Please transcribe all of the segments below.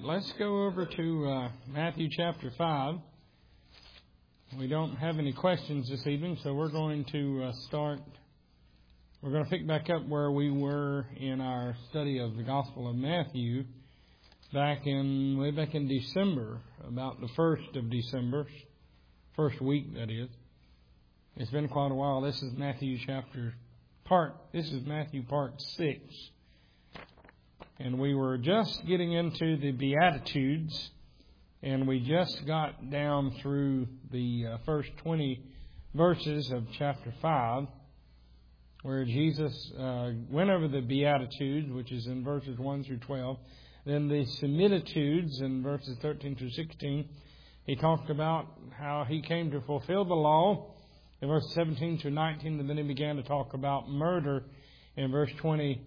let's go over to Matthew chapter 5. We don't have any questions this evening, so we're going to start. We're going to pick back up where we were in our study of the Gospel of Matthew way back in December, about the 1st of December, first week that is. It's been quite a while. This is Matthew part 6. And we were just getting into the Beatitudes, and we just got down through the first 20 verses of chapter 5, where Jesus went over the Beatitudes, which is in verses 1 through 12. Then the Similitudes in verses 13 through 16. He talked about how he came to fulfill the law in verses 17 through 19, and then he began to talk about murder in verse 20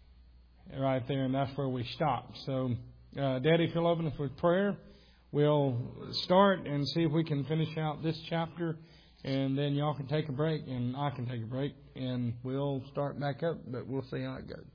right there, and that's where we stopped. So, Daddy, if you'll open us with prayer, we'll start and see if we can finish out this chapter, and then y'all can take a break, and I can take a break, and we'll start back up, but we'll see how it goes.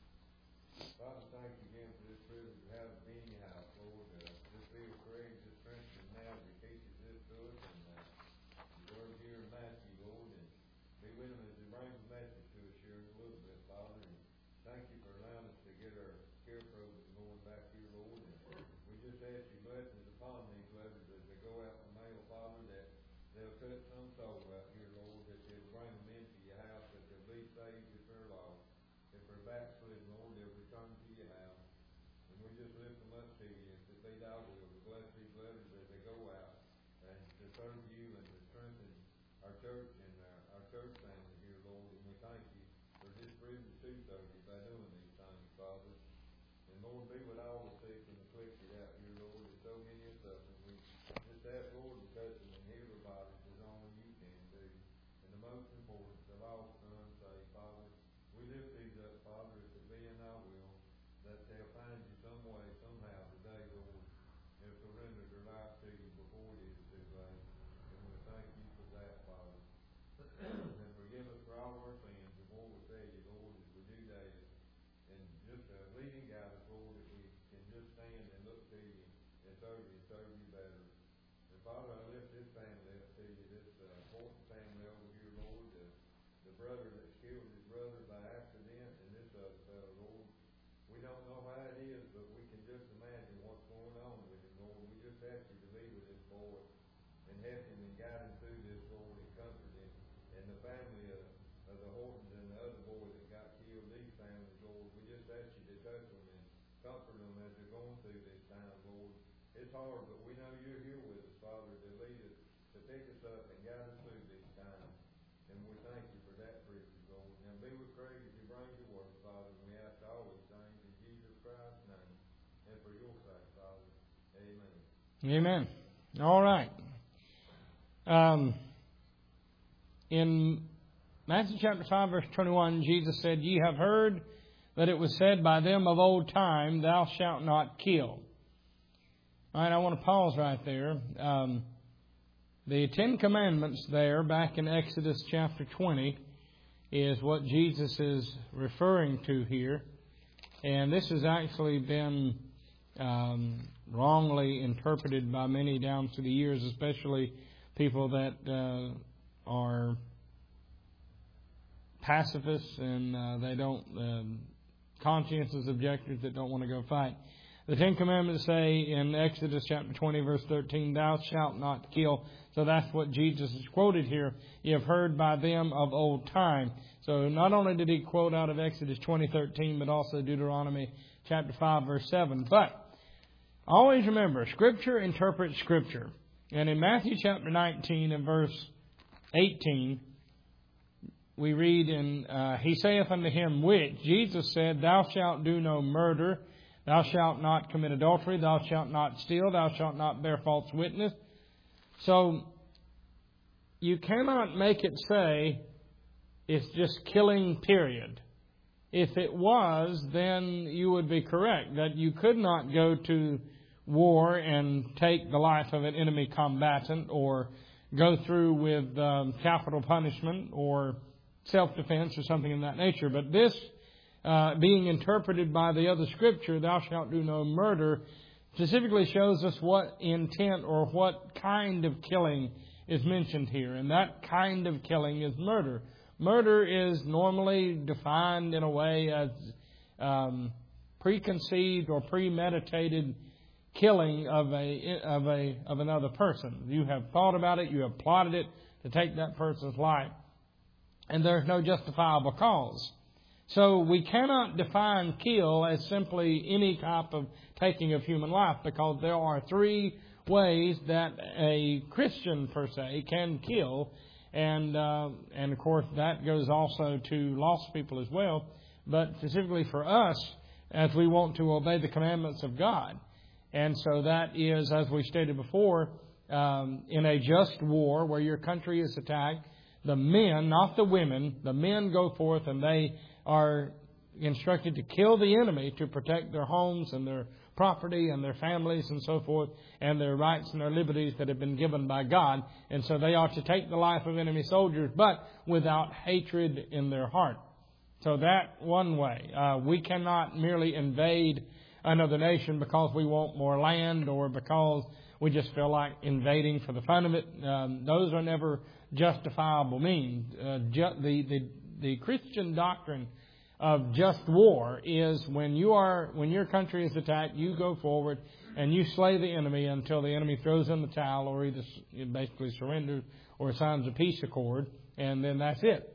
Father, thank you again for this privilege to have it in your house, Lord. Just be with Greg, just strengthen him now as he teaches this to us, and your word here in Matthew, Lord, and be with him as he brings the message to us here in a little bit, Father. And thank you for allowing us to get our scarecrows going back here, Lord. And we just ask your blessings upon these letters as they go out in the mail, Father, that they'll touch some soul out here, Lord, that they'll bring them into your house, that they'll be saved if they're lost. If they're backslidden, Lord, they'll return to your house. And we just lift them up to you. If it be thy will, to bless these letters as they go out and to serve you and to strengthen our church and our church family here, Lord. And we thank you for this privilege to serve you by doing these things, Father. And Lord, be with all the sick and afflicted out here, Lord. There's so many of us, and we just ask, Lord, to touch them and heal their bodies as only you can do. And the most important, the lost and unsaved, Father, we lift these up, Father, if it be in thy will, that they'll find you some way, somehow today, Lord, and surrender their life to you before it is too late. And we thank you for that, Father. And forgive us for all our sins and what we say you, Lord, as we do that. And just lead and guide us, Lord, if we can just stand and look to you and serve you better. And Father, I lift this family up to you, this important family over here, Lord, the brother that killed his brother by accident, and this other fellow, Lord. We don't know how it is, but we can just imagine what's going on with him, Lord. We just ask you to be with this boy and help him and guide him through this, Lord, and comfort him. And the family of the Hortons and the other boy that got killed, these families, Lord, we just ask you to touch them and comfort them as they're going through this time, Lord. It's hard, but we know you're here with us, Father, to lead us, to pick us up and guide us through these times. And we thank you for that privilege, Lord. Now be with Craig as you bring your word, Father, and we ask all these things in Jesus Christ's name and for your sake, Father. Amen. Amen. All right. In Matthew chapter 5, verse 21, Jesus said, "Ye have heard that it was said by them of old time, Thou shalt not kill." All right, I want to pause right there. The Ten Commandments there, back in Exodus chapter 20, is what Jesus is referring to here. And this has actually been wrongly interpreted by many down through the years, especially people that are pacifists and they don't, conscientious objectors that don't want to go fight. The Ten Commandments say in Exodus chapter 20, verse 13, "Thou shalt not kill." So that's what Jesus is quoted here. "You have heard by them of old time." So not only did he quote out of Exodus 20:13, but also Deuteronomy chapter 5, verse 7. But always remember, Scripture interprets Scripture. And in Matthew chapter 19 and verse 18, we read, He saith unto him, which Jesus said, Thou shalt do no murder, thou shalt not commit adultery, thou shalt not steal, thou shalt not bear false witness. So you cannot make it say it's just killing, period. If it was, then you would be correct, that you could not go to war and take the life of an enemy combatant or go through with capital punishment or self-defense or something of that nature. But this, being interpreted by the other Scripture, thou shalt do no murder, specifically shows us what intent or what kind of killing is mentioned here. And that kind of killing is murder. Murder is normally defined in a way as preconceived or premeditated killing of another person. You have thought about it, you have plotted it to take that person's life, and there's no justifiable cause. So we cannot define kill as simply any type of taking of human life, because there are three ways that a Christian per se can kill, and of course that goes also to lost people as well. But specifically for us, as we want to obey the commandments of God. And so that is, as we stated before, in a just war where your country is attacked, the men, not the women, the men go forth and they are instructed to kill the enemy to protect their homes and their property and their families and so forth, and their rights and their liberties that have been given by God. And so they are to take the life of enemy soldiers, but without hatred in their heart. So that one way. We cannot merely invade another nation because we want more land or because we just feel like invading for the fun of it. Those are never justifiable means. The Christian doctrine of just war is when your country is attacked, you go forward and you slay the enemy until the enemy throws in the towel or either basically surrenders or signs a peace accord, and then that's it.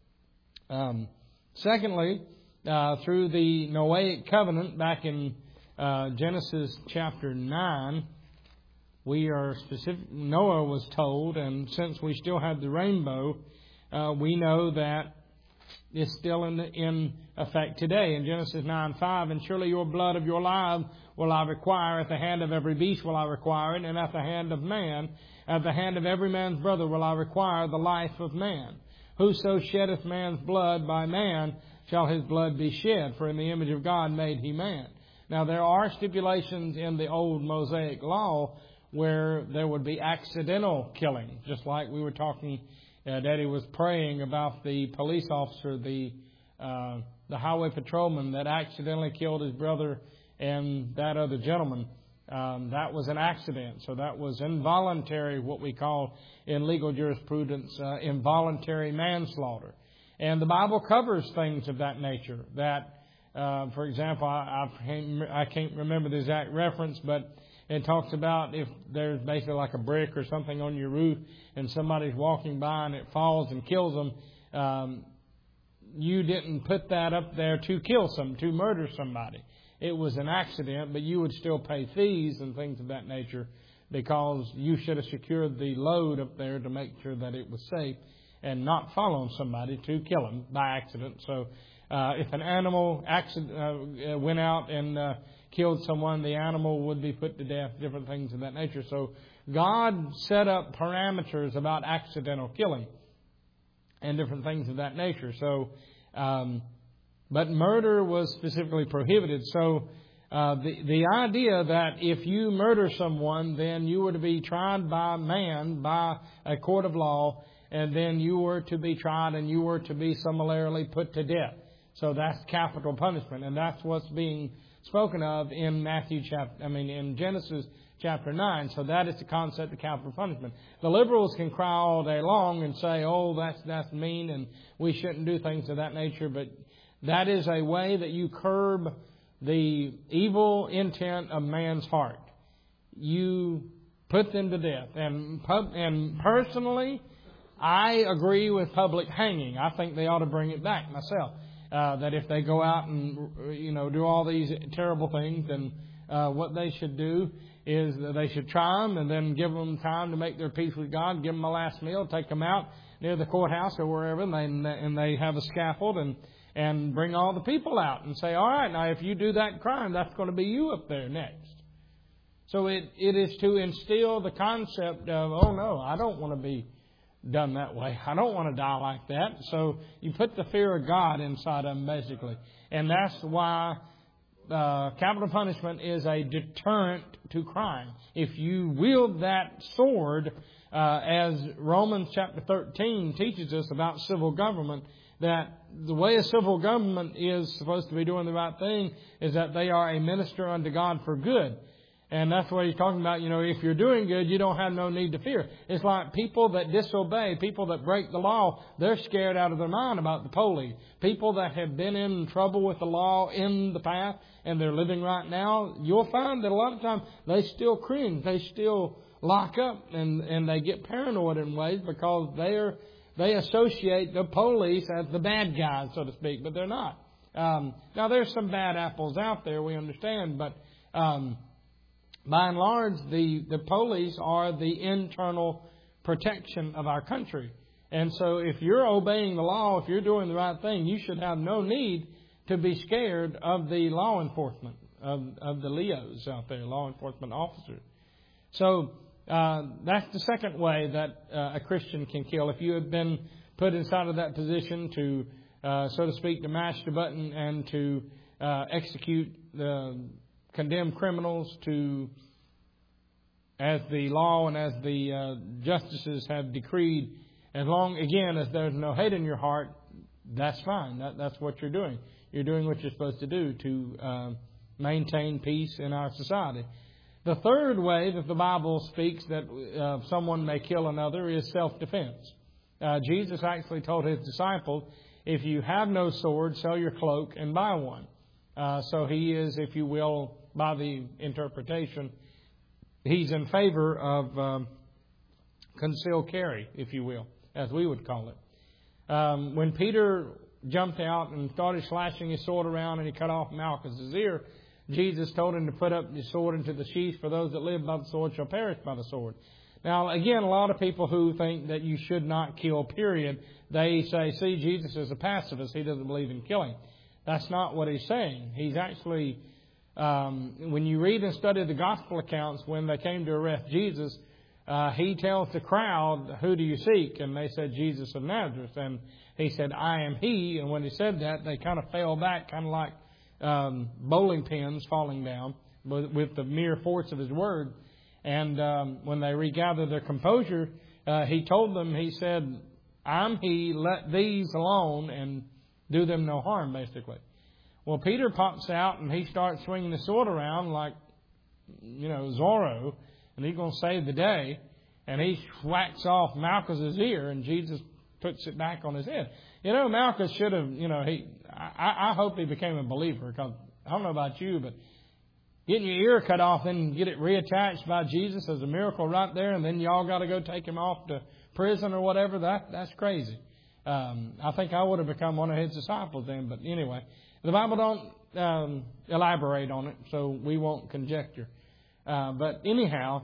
Secondly, through the Noahic covenant back in Genesis chapter 9, we are specific. Noah was told, and since we still have the rainbow, we know that it's still in effect today. In Genesis 9:5, and surely your blood of your lives will I require, at the hand of every beast will I require it, and at the hand of man, at the hand of every man's brother will I require the life of man. Whoso sheddeth man's blood, by man shall his blood be shed, for in the image of God made he man. Now there are stipulations in the old Mosaic law where there would be accidental killing, just like we were talking. Daddy was praying about the police officer, the highway patrolman that accidentally killed his brother and that other gentleman. That was an accident. So that was involuntary, what we call in legal jurisprudence, involuntary manslaughter. And the Bible covers things of that nature. That, for example, I can't remember the exact reference, but it talks about if there's basically like a brick or something on your roof and somebody's walking by and it falls and kills them, you didn't put that up there to murder somebody. It was an accident, but you would still pay fees and things of that nature because you should have secured the load up there to make sure that it was safe and not fall on somebody to kill them by accident. So if an animal went out and killed someone, the animal would be put to death, different things of that nature. So God set up parameters about accidental killing and different things of that nature. So, but murder was specifically prohibited. So the idea that if you murder someone, then you were to be tried by man, by a court of law, and then you were to be tried and you were to be summarily put to death. So that's capital punishment, and that's what's being spoken of in in Genesis chapter 9. So that is the concept of capital punishment. The liberals can cry all day long and say, "Oh, that's mean, and we shouldn't do things of that nature." But that is a way that you curb the evil intent of man's heart. You put them to death. And personally, I agree with public hanging. I think they ought to bring it back myself. That if they go out and do all these terrible things, then what they should do is that they should try them and then give them time to make their peace with God, give them a last meal, take them out near the courthouse or wherever, and they have a scaffold and bring all the people out and say, "All right, now if you do that crime, that's going to be you up there next." So it is to instill the concept of, "Oh no, I don't want to be done that way. I don't want to die like that." So you put the fear of God inside of them, basically. And that's why capital punishment is a deterrent to crime. If you wield that sword, as Romans chapter 13 teaches us about civil government, that the way a civil government is supposed to be doing the right thing is that they are a minister unto God for good. And that's what he's talking about. If you're doing good, you don't have no need to fear. It's like people that disobey, people that break the law, they're scared out of their mind about the police. People that have been in trouble with the law in the past and they're living right now, you'll find that a lot of times they still cringe. They still lock up and they get paranoid in ways because they associate the police as the bad guys, so to speak, but they're not. Now, there's some bad apples out there, we understand, but by and large, the police are the internal protection of our country. And so if you're obeying the law, if you're doing the right thing, you should have no need to be scared of the law enforcement, of the LEOs out there, law enforcement officers. So that's the second way that a Christian can kill. If you have been put inside of that position to, so to speak, to mash the button and to execute the condemned criminals, to, as the law and as the justices have decreed, as long, again, as there's no hate in your heart, that's fine. That's what you're doing. You're doing what you're supposed to do to maintain peace in our society. The third way that the Bible speaks that someone may kill another is self-defense. Jesus actually told His disciples, if you have no sword, sell your cloak and buy one. So He is, if you will, by the interpretation, He's in favor of concealed carry, if you will, as we would call it. When Peter jumped out and started slashing his sword around and he cut off Malchus' ear, Jesus told him to put up his sword into the sheath, for those that live by the sword shall perish by the sword. Now, again, a lot of people who think that you should not kill, period, they say, see, Jesus is a pacifist. He doesn't believe in killing. That's not what He's saying. He's actually, when you read and study the gospel accounts, when they came to arrest Jesus, He tells the crowd, who do you seek? And they said, Jesus of Nazareth. And He said, I am He. And when He said that, they kind of fell back, kind of like bowling pins falling down with the mere force of His word. And when they regathered their composure, He told them, He said, I'm He, let these alone and do them no harm, basically. Well, Peter pops out and he starts swinging the sword around like, Zorro, and he's going to save the day. And he whacks off Malchus' ear, and Jesus puts it back on his head. Malchus should have, I hope he became a believer, because I don't know about you, but getting your ear cut off and get it reattached by Jesus as a miracle right there, and then y'all got to go take him off to prison or whatever, that's crazy. I think I would have become one of His disciples then, but anyway, the Bible don't elaborate on it, so we won't conjecture. But anyhow,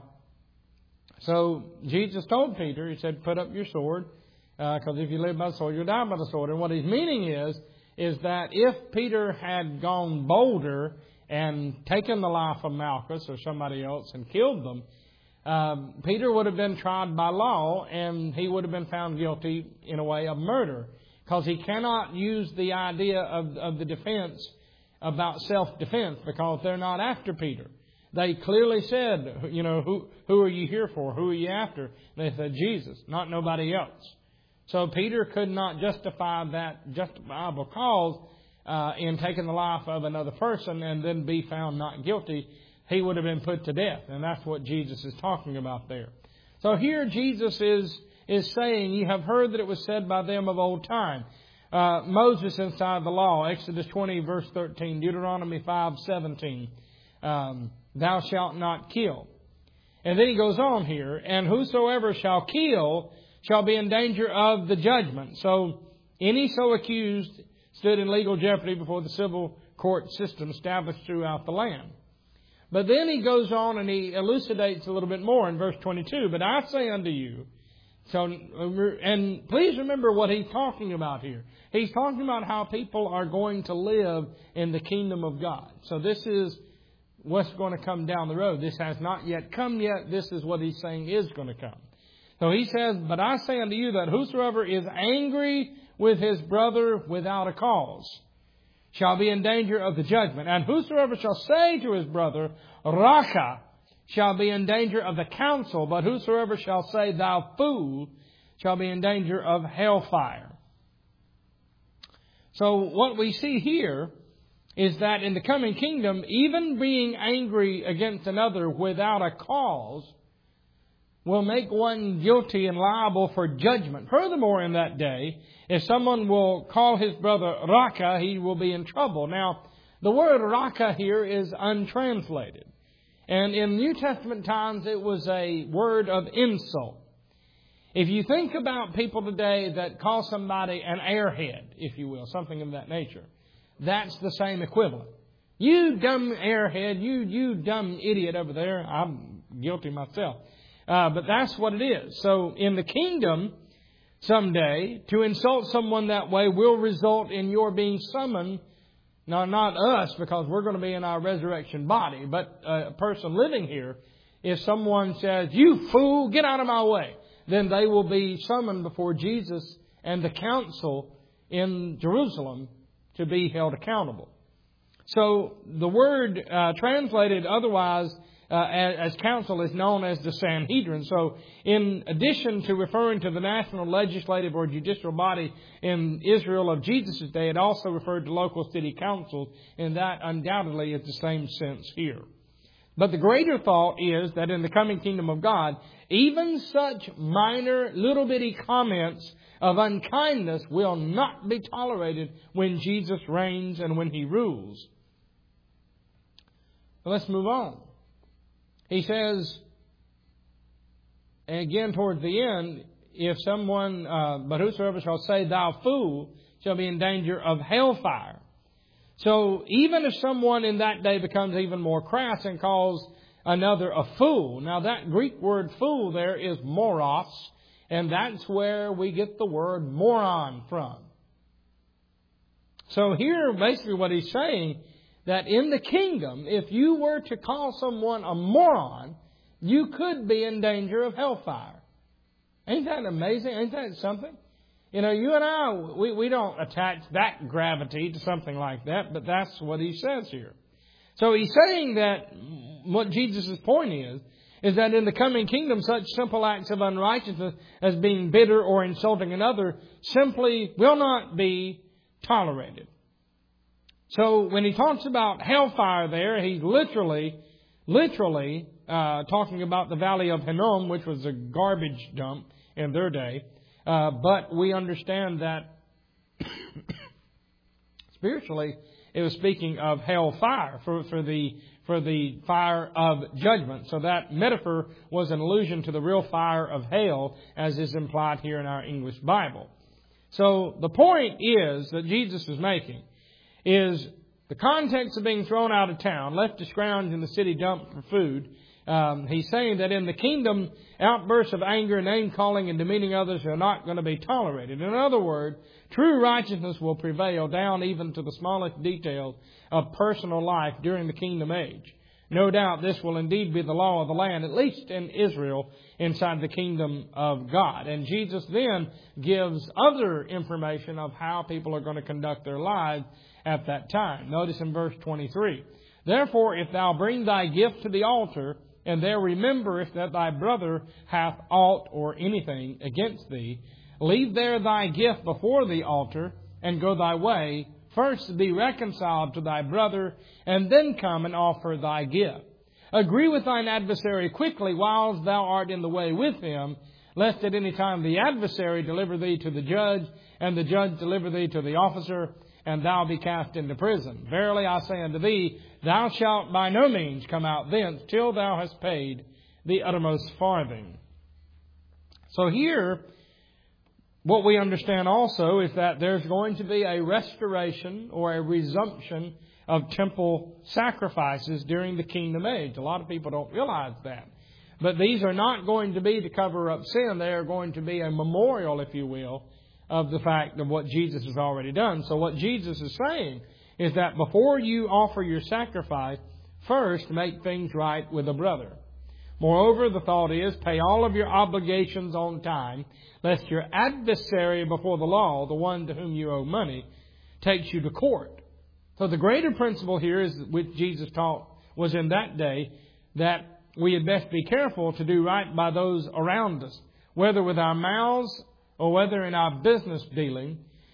so Jesus told Peter, He said, put up your sword, because if you live by the sword, you'll die by the sword. And what His meaning is that if Peter had gone bolder and taken the life of Malchus or somebody else and killed them, Peter would have been tried by law, and he would have been found guilty in a way of murder, because he cannot use the idea of the defense about self-defense, because they're not after Peter. They clearly said, who are you here for? Who are you after? And they said, Jesus, not nobody else. So Peter could not justify that justifiable cause in taking the life of another person and then be found not guilty. He would have been put to death. And that's what Jesus is talking about there. So here Jesus is saying, you have heard that it was said by them of old time. Moses inside the law, Exodus 20 verse 13, Deuteronomy 5:17, thou shalt not kill. And then he goes on here, and whosoever shall kill shall be in danger of the judgment. So any so accused stood in legal jeopardy before the civil court system established throughout the land. But then he goes on and he elucidates a little bit more in verse 22. But I say unto you, and please remember what he's talking about here. He's talking about how people are going to live in the kingdom of God. So this is what's going to come down the road. This has not yet come yet. This is what he's saying is going to come. So he says, but I say unto you that whosoever is angry with his brother without a cause shall be in danger of the judgment. And whosoever shall say to his brother, Raca, shall be in danger of the council. But whosoever shall say, thou fool, shall be in danger of hellfire. So what we see here is that in the coming kingdom, even being angry against another without a cause will make one guilty and liable for judgment. Furthermore, in that day, if someone will call his brother Raka, he will be in trouble. Now, the word Raka here is untranslated. And in New Testament times, it was a word of insult. If you think about people today that call somebody an airhead, if you will, something of that nature, that's the same equivalent. You dumb airhead, you dumb idiot over there. I'm guilty myself. But that's what it is. So in the kingdom, someday, to insult someone that way will result in your being summoned. Now, not us, because we're going to be in our resurrection body, but a person living here, if someone says, "You fool, get out of my way," then they will be summoned before Jesus and the council in Jerusalem to be held accountable. So the word translated otherwise as council is known as the Sanhedrin. So in addition to referring to the national legislative or judicial body in Israel of Jesus' day, it also referred to local city councils, and that undoubtedly is the same sense here. But the greater thought is that in the coming kingdom of God, even such minor little bitty comments of unkindness will not be tolerated when Jesus reigns and when He rules. Let's move on. He says, and again towards the end, if someone, but whosoever shall say, "Thou fool," shall be in danger of hellfire. So even if someone in that day becomes even more crass and calls another a fool. Now that Greek word fool there is moros, and that's where we get the word moron from. So here basically what he's saying, that in the kingdom, if you were to call someone a moron, you could be in danger of hellfire. Ain't that amazing? Ain't that something? You know, you and I, we don't attach that gravity to something like that, but that's what he says here. So he's saying that what Jesus' point is that in the coming kingdom, such simple acts of unrighteousness as being bitter or insulting another simply will not be tolerated. So when he talks about hellfire there, he's literally talking about the valley of Hinnom, which was a garbage dump in their day. But we understand that spiritually it was speaking of hellfire for the fire of judgment. So that metaphor was an allusion to the real fire of hell, as is implied here in our English Bible. So the point is that Jesus is making is the context of being thrown out of town, left to scrounge in the city dump for food. He's saying that in the kingdom, outbursts of anger, name-calling, and demeaning others are not going to be tolerated. In other words, true righteousness will prevail down even to the smallest details of personal life during the kingdom age. No doubt this will indeed be the law of the land, at least in Israel, inside the kingdom of God. And Jesus then gives other information of how people are going to conduct their lives at that time. Notice in verse 23, "Therefore, if thou bring thy gift to the altar, and there rememberest that thy brother hath aught or anything against thee, leave there thy gift before the altar, and go thy way. First be reconciled to thy brother, and then come and offer thy gift. Agree with thine adversary quickly whilst thou art in the way with him, lest at any time the adversary deliver thee to the judge, and the judge deliver thee to the officer, and thou be cast into prison. Verily I say unto thee, thou shalt by no means come out thence till thou hast paid the uttermost farthing." So here, what we understand also is that there's going to be a restoration or a resumption of temple sacrifices during the kingdom age. A lot of people don't realize that. But these are not going to be to cover up sin. They are going to be a memorial, if you will, of the fact of what Jesus has already done. So what Jesus is saying is that before you offer your sacrifice, first make things right with a brother. Moreover, the thought is, pay all of your obligations on time, lest your adversary before the law, the one to whom you owe money, takes you to court. So the greater principle here is, which Jesus taught was in that day, that we had best be careful to do right by those around us, whether with our mouths or whether in our business dealing,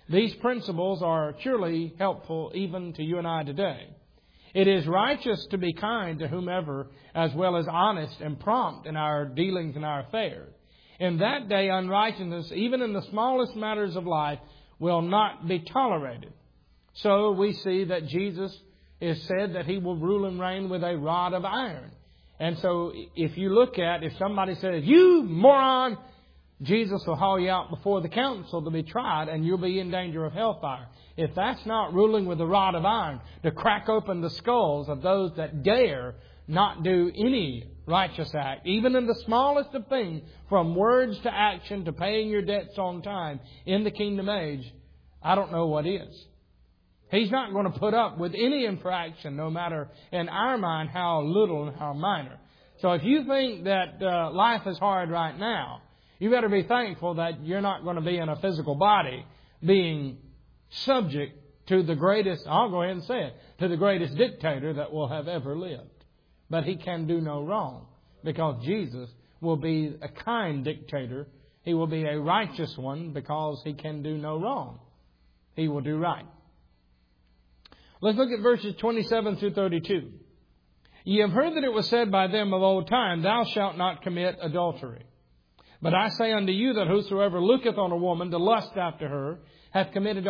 these principles are surely helpful even to you and I today. It is righteous to be kind to whomever, as well as honest and prompt in our dealings and our affairs. In that day, unrighteousness, even in the smallest matters of life, will not be tolerated. So we see that Jesus is said that He will rule and reign with a rod of iron. And so if you look at, if somebody says, "You moron," Jesus will haul you out before the council to be tried, and you'll be in danger of hellfire. If that's not ruling with a rod of iron to crack open the skulls of those that dare not do any righteous act, even in the smallest of things, from words to action to paying your debts on time in the kingdom age, I don't know what is. He's not going to put up with any infraction, no matter in our mind how little and how minor. So if you think that life is hard right now, you better be thankful that you're not going to be in a physical body being subject to the greatest, I'll go ahead and say it, to the greatest dictator that will have ever lived. But He can do no wrong, because Jesus will be a kind dictator. He will be a righteous one, because He can do no wrong. He will do right. Let's look at verses 27 through 32. Ye have heard that it was said by them of old time, Thou shalt not commit adultery. But I say unto you that whosoever looketh on a woman to lust after her hath committed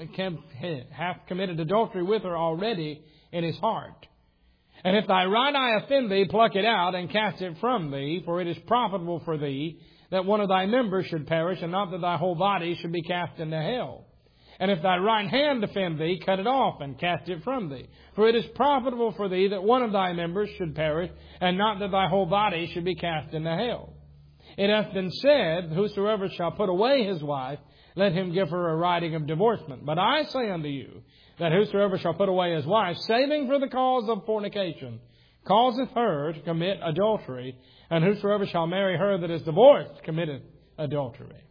adultery with her already in his heart. And if thy right eye offend thee, pluck it out and cast it from thee, for it is profitable for thee that one of thy members should perish, and not that thy whole body should be cast into hell. And if thy right hand offend thee, cut it off and cast it from thee. For it is profitable for thee that one of thy members should perish, and not that thy whole body should be cast into hell. It hath been said, Whosoever shall put away his wife, let him give her a writing of divorcement. But I say unto you, that whosoever shall put away his wife, saving for the cause of fornication, causeth her to commit adultery, and whosoever shall marry her that is divorced committeth adultery.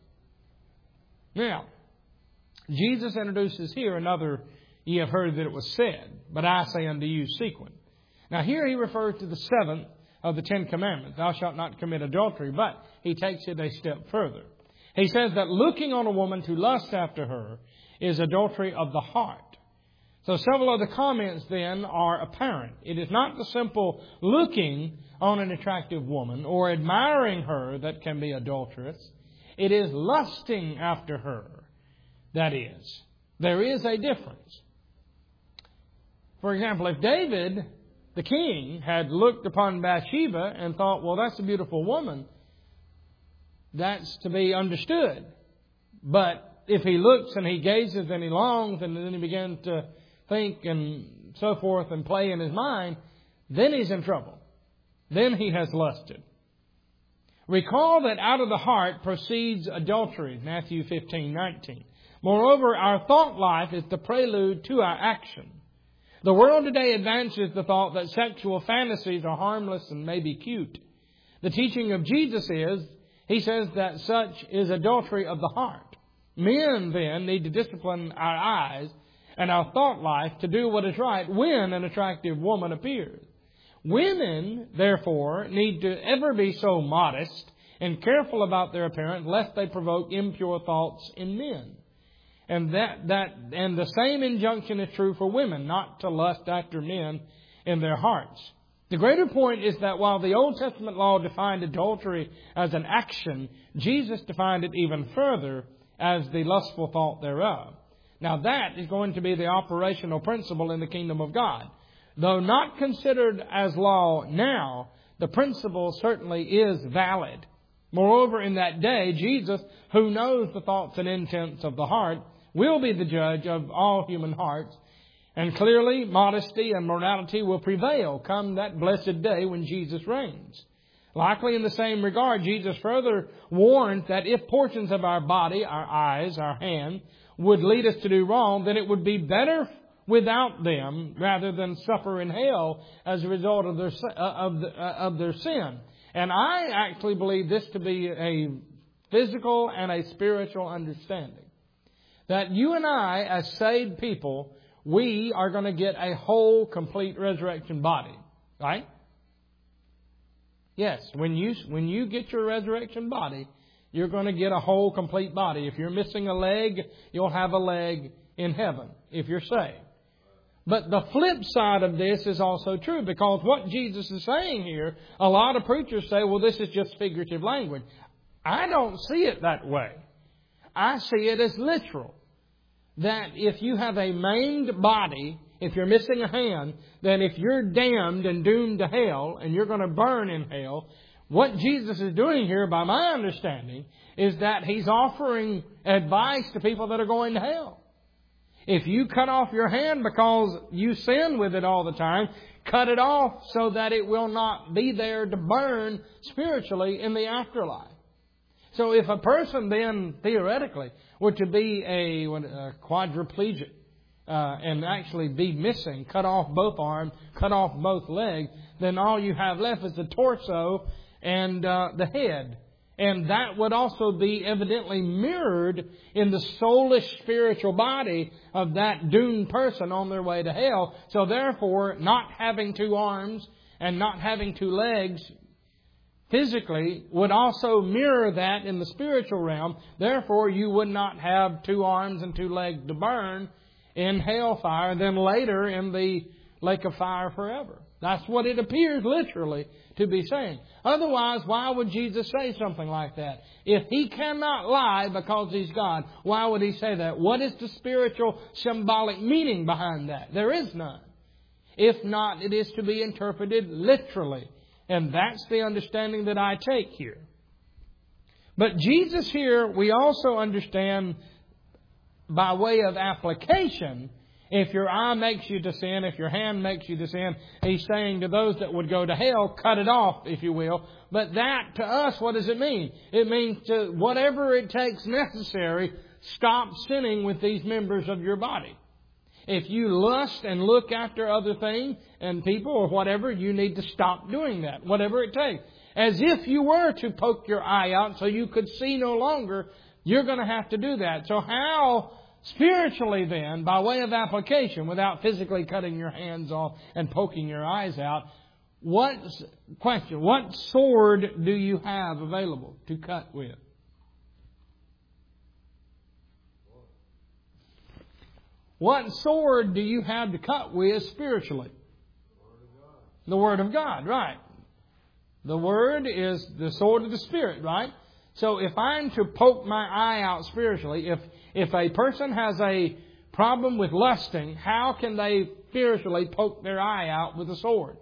Now, Jesus introduces here another, ye have heard that it was said, but I say unto you sequence. Now here He refers to the seventh of the Ten Commandments, thou shalt not commit adultery, but He takes it a step further. He says that looking on a woman to lust after her is adultery of the heart. So several of the comments then are apparent. It is not the simple looking on an attractive woman or admiring her that can be adulterous. It is lusting after her that is. There is a difference. For example, if David, the king, had looked upon Bathsheba and thought, well, that's a beautiful woman, that's to be understood. But if he looks and he gazes and he longs and then he begins to think and so forth and play in his mind, then he's in trouble. Then he has lusted. Recall that out of the heart proceeds adultery, Matthew 15:19. Moreover, our thought life is the prelude to our action. The world today advances the thought that sexual fantasies are harmless and maybe cute. The teaching of Jesus is, He says that such is adultery of the heart. Men then need to discipline our eyes and our thought life to do what is right when an attractive woman appears. Women, therefore, need to ever be so modest and careful about their appearance lest they provoke impure thoughts in men. And and the same injunction is true for women, not to lust after men in their hearts. The greater point is that while the Old Testament law defined adultery as an action, Jesus defined it even further as the lustful thought thereof. Now that is going to be the operational principle in the kingdom of God. Though not considered as law now, the principle certainly is valid. Moreover, in that day, Jesus, who knows the thoughts and intents of the heart, will be the judge of all human hearts. And clearly, modesty and morality will prevail come that blessed day when Jesus reigns. Likely in the same regard, Jesus further warned that if portions of our body, our eyes, our hand, would lead us to do wrong, then it would be better without them rather than suffer in hell as a result of their sin. And I actually believe this to be a physical and a spiritual understanding. That you and I, as saved people, we are going to get a whole, complete resurrection body. Right? Yes, when you get your resurrection body, You're going to get a whole, complete body. If you're missing a leg, you'll have a leg in heaven if you're saved. But the flip side of this is also true, because what Jesus is saying here, a lot of preachers say, well, this is just figurative language. I don't see it that way. I see it as literal. That if you have a maimed body, if you're missing a hand, then if you're damned and doomed to hell and you're going to burn in hell, what Jesus is doing here, by my understanding, is that He's offering advice to people that are going to hell. If you cut off your hand because you sin with it all the time, cut it off so that it will not be there to burn spiritually in the afterlife. So if a person then, theoretically, were to be a quadriplegic and actually be missing, cut off both arms, cut off both legs, then all you have left is the torso and the head. And that would also be evidently mirrored in the soulish spiritual body of that doomed person on their way to hell. So therefore, not having two arms and not having two legs physically would also mirror that in the spiritual realm. Therefore, you would not have two arms and two legs to burn in hellfire, then later in the lake of fire forever. That's what it appears literally to be saying. Otherwise, why would Jesus say something like that? If He cannot lie because He's God, why would He say that? What is the spiritual symbolic meaning behind that? There is none. If not, it is to be interpreted literally. And that's the understanding that I take here. But Jesus here, we also understand by way of application. If your eye makes you to sin, if your hand makes you to sin, He's saying to those that would go to hell, cut it off, if you will. But that, to us, what does it mean? It means to whatever it takes necessary, stop sinning with these members of your body. If you lust and look after other things and people or whatever, you need to stop doing that, whatever it takes. As if you were to poke your eye out so you could see no longer, you're going to have to do that. So how spiritually then, by way of application, without physically cutting your hands off and poking your eyes out, what sword do you have available to cut with? What sword do you have to cut with spiritually? The Word of God, right. The Word is the sword of the Spirit, right? So if I'm to poke my eye out spiritually, if a person has a problem with lusting, how can they spiritually poke their eye out with a sword?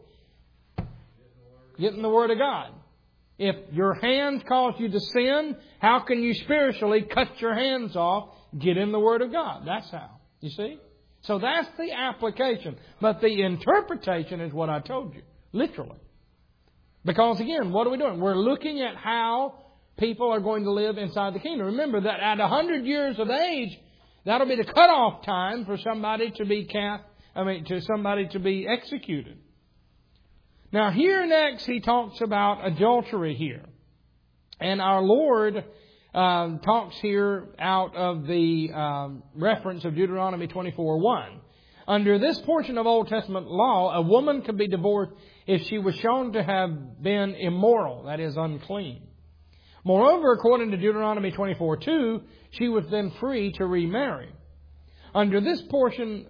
Get in the Word of God. If your hands cause you to sin, how can you spiritually cut your hands off? Get in the Word of God. That's how. You see? So that's the application. But the interpretation is what I told you. Literally. Because again, what are we doing? We're looking at how people are going to live inside the kingdom. Remember that at 100 years of age, that'll be the cutoff time for somebody to be somebody to be executed. Now here next he talks about adultery here. And our Lord talks here out of the reference of Deuteronomy 24:1. Under this portion of Old Testament law, a woman could be divorced if she was shown to have been immoral, that is, unclean. Moreover, according to Deuteronomy 24:2, she was then free to remarry. Under this portion,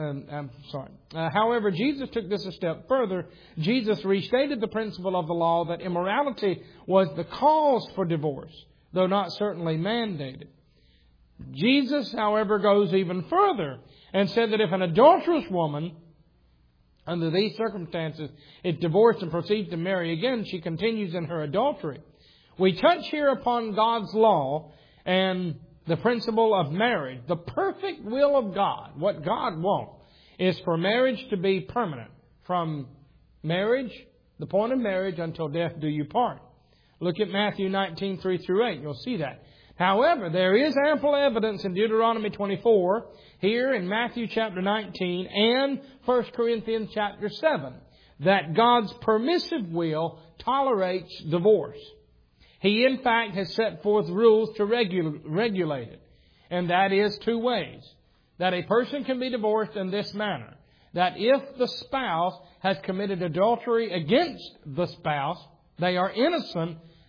however, Jesus took this a step further. Jesus restated the principle of the law that immorality was the cause for divorce, though not certainly mandated. Jesus, however, goes even further and said that if an adulterous woman, under these circumstances, is divorced and proceeds to marry again, she continues in her adultery. We touch here upon God's law and the principle of marriage. The perfect will of God, what God wants, is for marriage to be permanent. From marriage, the point of marriage, until death do you part. Look at Matthew 19:3-8. You'll see that. However, there is ample evidence in Deuteronomy 24, here in Matthew chapter 19, and 1 Corinthians chapter 7, that God's permissive will tolerates divorce. He, in fact, has set forth rules to regulate it. And that is two ways. That a person can be divorced in this manner. That if the spouse has committed adultery against the spouse, they are innocent,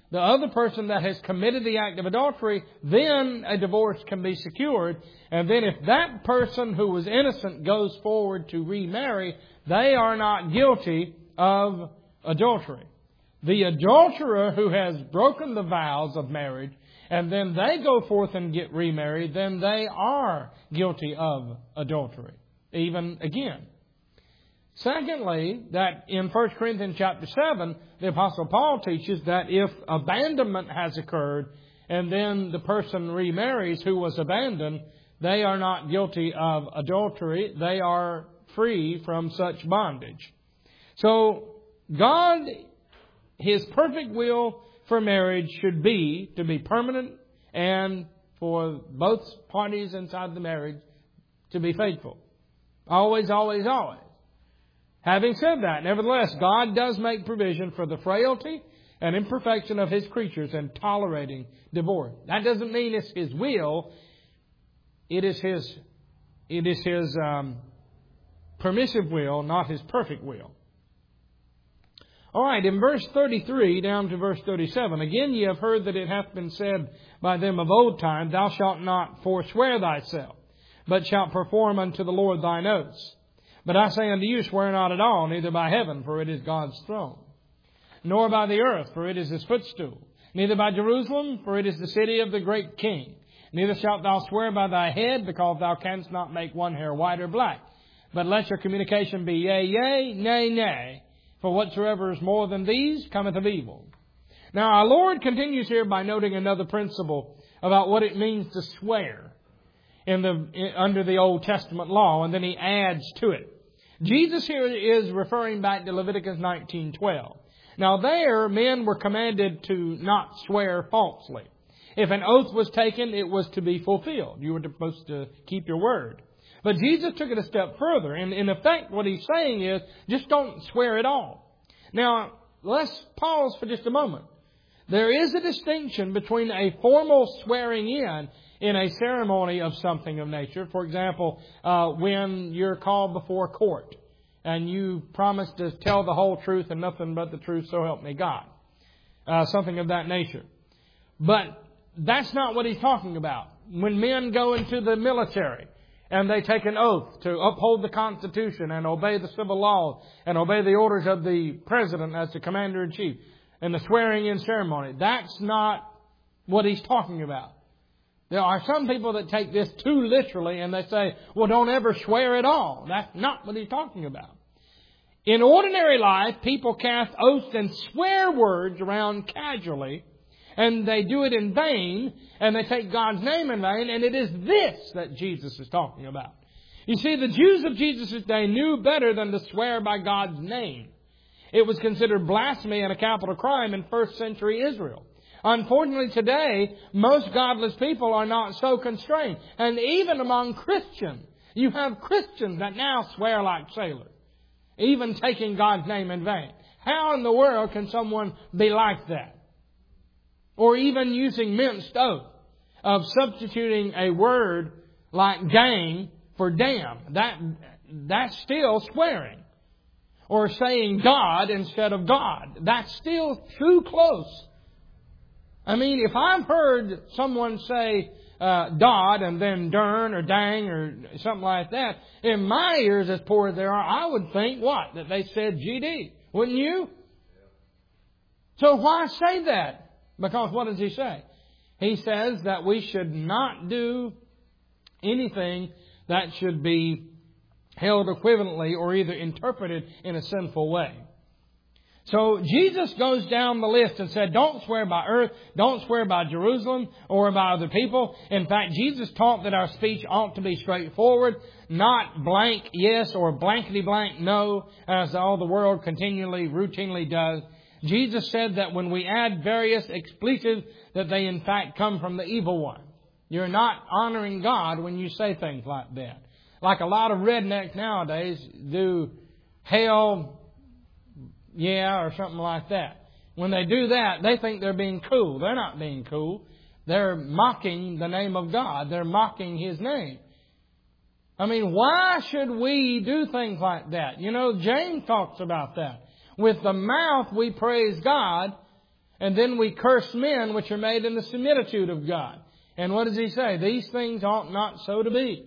the other person that has committed the act of adultery, then a divorce can be secured. And then if that person who was innocent goes forward to remarry, they are not guilty of adultery. The adulterer who has broken the vows of marriage and then they go forth and get remarried, then they are guilty of adultery, even again. Secondly, that in 1 Corinthians chapter 7, the Apostle Paul teaches that if abandonment has occurred and then the person remarries who was abandoned, they are not guilty of adultery. They are free from such bondage. So, God, His perfect will for marriage should be to be permanent and for both parties inside the marriage to be faithful. Always, always, always. Having said that, nevertheless, God does make provision for the frailty and imperfection of His creatures in tolerating divorce. That doesn't mean it's His will. It is His permissive will, not His perfect will. All right, in verse 33 down to verse 37, again ye have heard that it hath been said by them of old time, Thou shalt not forswear thyself, but shalt perform unto the Lord thine oaths. But I say unto you, swear not at all, neither by heaven, for it is God's throne, nor by the earth, for it is His footstool, neither by Jerusalem, for it is the city of the great King. Neither shalt thou swear by thy head, because thou canst not make one hair white or black. But let your communication be yea, yea, nay, nay. For whatsoever is more than these cometh of evil. Now our Lord continues here by noting another principle about what it means to swear under the Old Testament law, and then He adds to it. Jesus here is referring back to Leviticus 19:12. Now there, men were commanded to not swear falsely. If an oath was taken, it was to be fulfilled. You were supposed to keep your word. But Jesus took it a step further. And in effect, what He's saying is, just don't swear at all. Now, let's pause for just a moment. There is a distinction between a formal swearing in a ceremony of something of nature. For example, when you're called before court and you promise to tell the whole truth and nothing but the truth, so help me God. Something of that nature. But that's not what He's talking about. When men go into the military and they take an oath to uphold the Constitution and obey the civil laws and obey the orders of the President as the Commander-in-Chief and the swearing-in ceremony, that's not what He's talking about. There are some people that take this too literally and they say, well, don't ever swear at all. That's not what He's talking about. In ordinary life, people cast oaths and swear words around casually, and they do it in vain, and they take God's name in vain, and it is this that Jesus is talking about. You see, the Jews of Jesus' day knew better than to swear by God's name. It was considered blasphemy and a capital crime in first century Israel. Unfortunately, today, most godless people are not so constrained. And even among Christians, you have Christians that now swear like sailors, even taking God's name in vain. How in the world can someone be like that? Or even using minced oath of substituting a word like gang for damn. That's still swearing. Or saying God instead of God. That's still too close. I mean, if I've heard someone say God and then dern or dang or something like that, in my ears as poor as they are, I would think what? That they said GD. Wouldn't you? So why say that? Because what does He say? He says that we should not do anything that should be held equivalently or either interpreted in a sinful way. So Jesus goes down the list and said, don't swear by earth, don't swear by Jerusalem or by other people. In fact, Jesus taught that our speech ought to be straightforward, not blank yes or blankety blank no, as all the world continually, routinely does. Jesus said that when we add various expletives, that they in fact come from the evil one. You're not honoring God when you say things like that. Like a lot of rednecks nowadays do hell, yeah, or something like that. When they do that, they think they're being cool. They're not being cool. They're mocking the name of God. They're mocking His name. I mean, why should we do things like that? You know, James talks about that. With the mouth we praise God, And then we curse men which are made in the similitude of God. And what does He say? These things ought not so to be.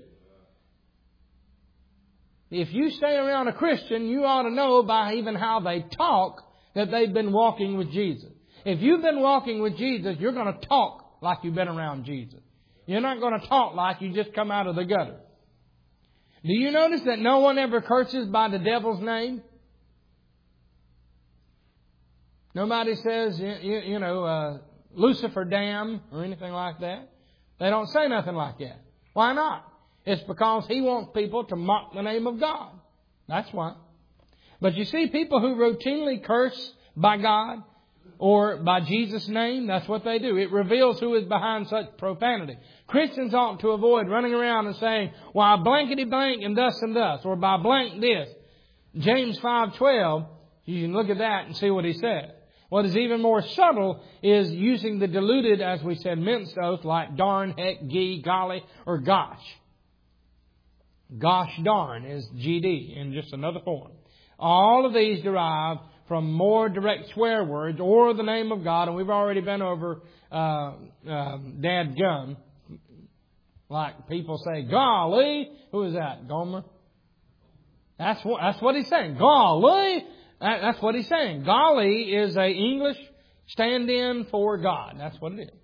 If you stay around a Christian, you ought to know by even how they talk that they've been walking with Jesus. If you've been walking with Jesus, you're going to talk like you've been around Jesus. You're not going to talk like you just come out of the gutter. Do you notice that no one ever curses by the devil's name? Nobody says, Lucifer damn or anything like that. They don't say nothing like that. Why not? It's because he wants people to mock the name of God. That's why. But you see, people who routinely curse by God or by Jesus' name, that's what they do. It reveals who is behind such profanity. Christians ought to avoid running around and saying, why blankety blank and thus, or by blank this. James 5:12, you can look at that and see what he says. What is even more subtle is using the diluted, as we said, minced oath like darn, heck, gee, golly, or gosh. Gosh darn is GD in just another form. All of these derive from more direct swear words or the name of God. And we've already been over dadgum. Like people say, golly. Who is that? Gomer? That's what he's saying. Golly. That's what he's saying. Golly is a English stand-in for God. That's what it is.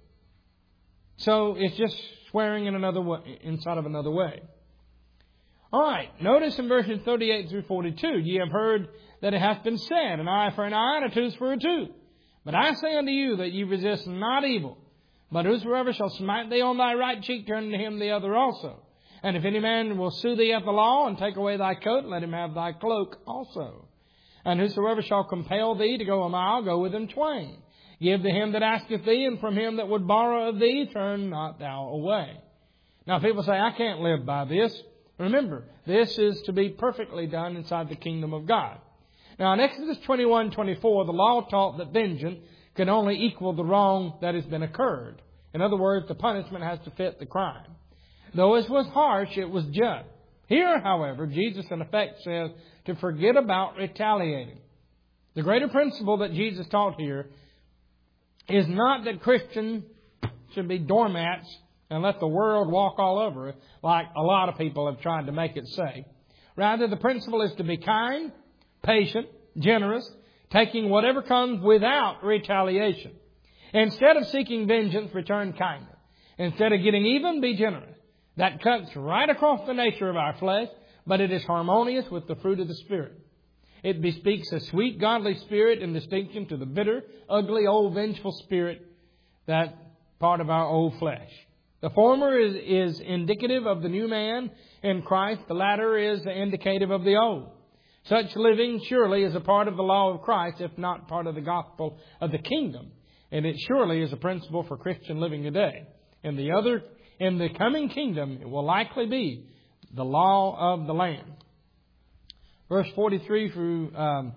So it's just swearing in another way, inside of another way. All right. Notice in verses 38 through 42, ye have heard that it hath been said, an eye for an eye and a tooth for a tooth. But I say unto you that ye resist not evil. But whosoever shall smite thee on thy right cheek, turn to him the other also. And if any man will sue thee at the law and take away thy coat, let him have thy cloak also. And whosoever shall compel thee to go a mile, go with him twain. Give to him that asketh thee, and from him that would borrow of thee, turn not thou away. Now people say, I can't live by this. Remember, this is to be perfectly done inside the kingdom of God. Now in Exodus 21:24, the law taught that vengeance can only equal the wrong that has been occurred. In other words, the punishment has to fit the crime. Though it was harsh, it was just. Here, however, Jesus in effect says to forget about retaliating. The greater principle that Jesus taught here is not that Christians should be doormats and let the world walk all over it, like a lot of people have tried to make it say. Rather, the principle is to be kind, patient, generous, taking whatever comes without retaliation. Instead of seeking vengeance, return kindness. Instead of getting even, be generous. That cuts right across the nature of our flesh, but it is harmonious with the fruit of the Spirit. It bespeaks a sweet, godly spirit in distinction to the bitter, ugly, old, vengeful spirit, that part of our old flesh. The former is indicative of the new man in Christ. The latter is indicative of the old. Such living surely is a part of the law of Christ, if not part of the gospel of the kingdom. And it surely is a principle for Christian living today. In the coming kingdom, it will likely be the law of the land. Verse 43 through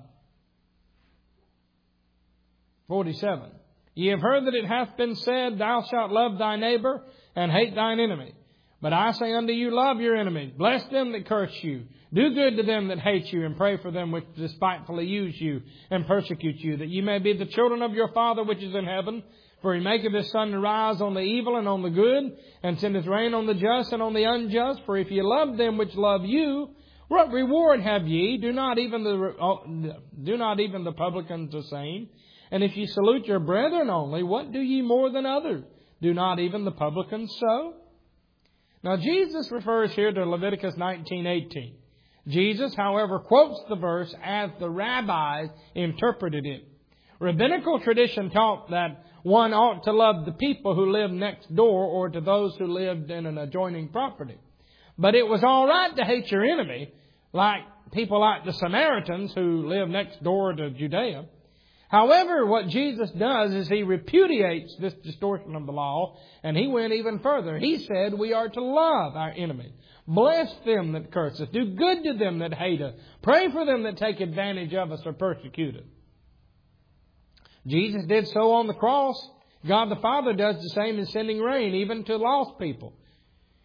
47. Ye have heard that it hath been said, thou shalt love thy neighbor and hate thine enemy. But I say unto you, love your enemies, bless them that curse you, do good to them that hate you, and pray for them which despitefully use you and persecute you, that ye may be the children of your Father which is in heaven. For he maketh his sun to rise on the evil and on the good, and sendeth rain on the just and on the unjust. For if ye love them which love you, what reward have ye? Do not even the publicans the same? And if ye salute your brethren only, what do ye more than others? Do not even the publicans so? Now Jesus refers here to Leviticus 19:18. Jesus, however, quotes the verse as the rabbis interpreted it. Rabbinical tradition taught that one ought to love the people who lived next door or to those who lived in an adjoining property. But it was all right to hate your enemy, like people like the Samaritans who lived next door to Judea. However, what Jesus does is he repudiates this distortion of the law, and he went even further. He said we are to love our enemies, bless them that curse us, do good to them that hate us, pray for them that take advantage of us or persecute us. Jesus did so on the cross. God the Father does the same in sending rain even to lost people.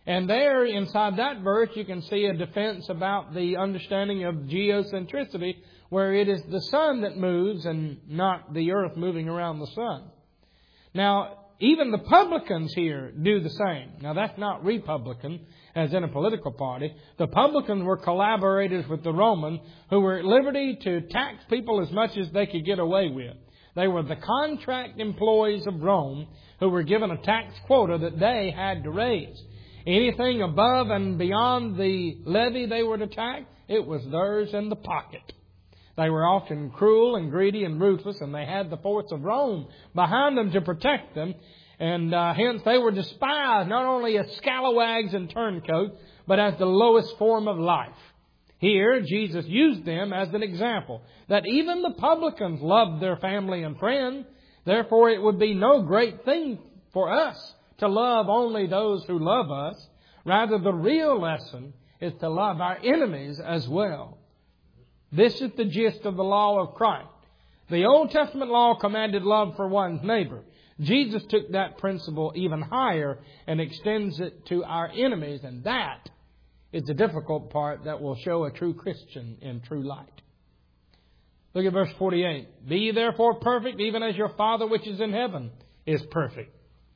And there, inside that verse, you can see a defense about the understanding of geocentricity, where it is the sun that moves and not the earth moving around the sun. Now, even the publicans here do the same. Now, that's not Republican, as in a political party. The publicans were collaborators with the Romans, who were at liberty to tax people as much as they could get away with. They were the contract employees of Rome who were given a tax quota that they had to raise. Anything above and beyond the levy they were to tax, it was theirs in the pocket. They were often cruel and greedy and ruthless, and they had the force of Rome behind them to protect them. And hence they were despised not only as scalawags and turncoats, but as the lowest form of life. Here, Jesus used them as an example that even the publicans loved their family and friends. Therefore, it would be no great thing for us to love only those who love us. Rather, the real lesson is to love our enemies as well. This is the gist of the law of Christ. The Old Testament law commanded love for one's neighbor. Jesus took that principle even higher and extends it to our enemies, and that is the difficult part that will show a true Christian in true light. Look at verse 48. Be ye therefore perfect, even as your Father which is in heaven is perfect.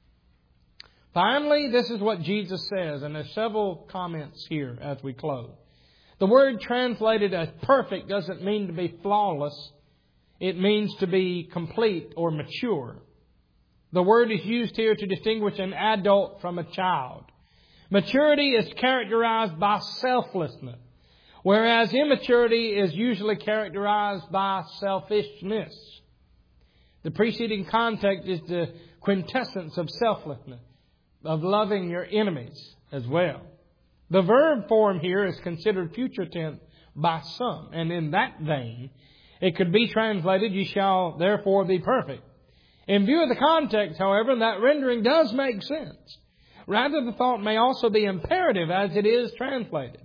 Finally, this is what Jesus says, and there's several comments here as we close. The word translated as perfect doesn't mean to be flawless. It means to be complete or mature. The word is used here to distinguish an adult from a child. Maturity is characterized by selflessness, whereas immaturity is usually characterized by selfishness. The preceding context is the quintessence of selflessness, of loving your enemies as well. The verb form here is considered future tense by some, and in that vein, it could be translated, "Ye shall therefore be perfect." In view of the context, however, that rendering does make sense. Rather, the thought may also be imperative as it is translated.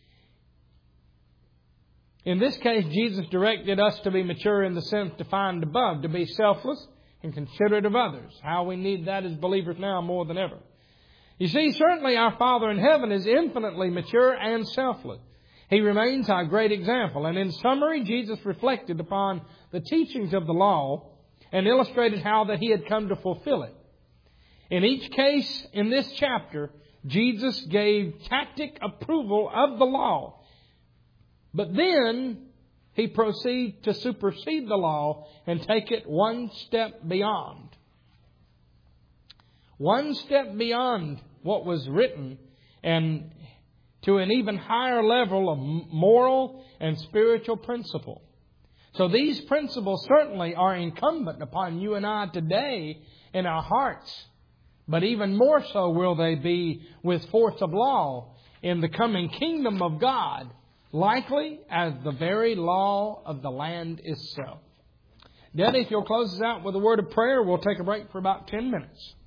In this case, Jesus directed us to be mature in the sense defined above, to be selfless and considerate of others. How we need that as believers now more than ever. You see, certainly our Father in heaven is infinitely mature and selfless. He remains our great example. And in summary, Jesus reflected upon the teachings of the law and illustrated how that He had come to fulfill it. In each case in this chapter, Jesus gave tacit approval of the law. But then He proceeded to supersede the law and take it one step beyond. One step beyond what was written and to an even higher level of moral and spiritual principle. So these principles certainly are incumbent upon you and I today in our hearts. But even more so will they be with force of law in the coming kingdom of God, likely as the very law of the land itself. Daddy, if you'll close us out with a word of prayer, we'll take a break for about 10 minutes.